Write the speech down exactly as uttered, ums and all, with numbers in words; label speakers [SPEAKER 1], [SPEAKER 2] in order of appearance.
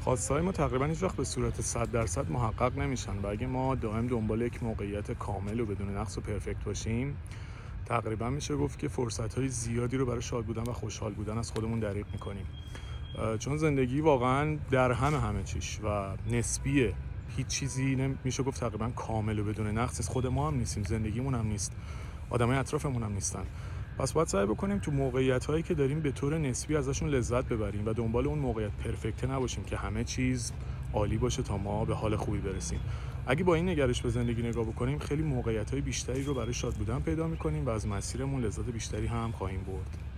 [SPEAKER 1] خواسته‌های ما تقریبا هیچ وقت به صورت صد درصد محقق نمیشن و اگه ما دائم دنبال یک موقعیت کامل و بدون نقص و پرفکت باشیم، تقریبا میشه گفت که فرصت‌های زیادی رو برای شاد بودن و خوشحال بودن از خودمون دریغ میکنیم. چون زندگی واقعا در همه همه چیش و نسبیه. هیچ چیزی نمیشه گفت تقریبا کامل و بدون نقص است. خود ما هم نیستیم، زندگیمون هم نیست، آدمای اطرافمون هم نیستن. پس باید سعی بکنیم تو موقعیت‌هایی که داریم به طور نسبی ازشون لذت ببریم و دنبال اون موقعیت پرفکت نباشیم که همه چیز عالی باشه تا ما به حال خوبی برسیم. اگه با این نگرش به زندگی نگاه بکنیم، خیلی موقعیت‌های بیشتری رو برای شاد بودن پیدا می‌کنیم و از مسیرمون لذت بیشتری هم خواهیم برد.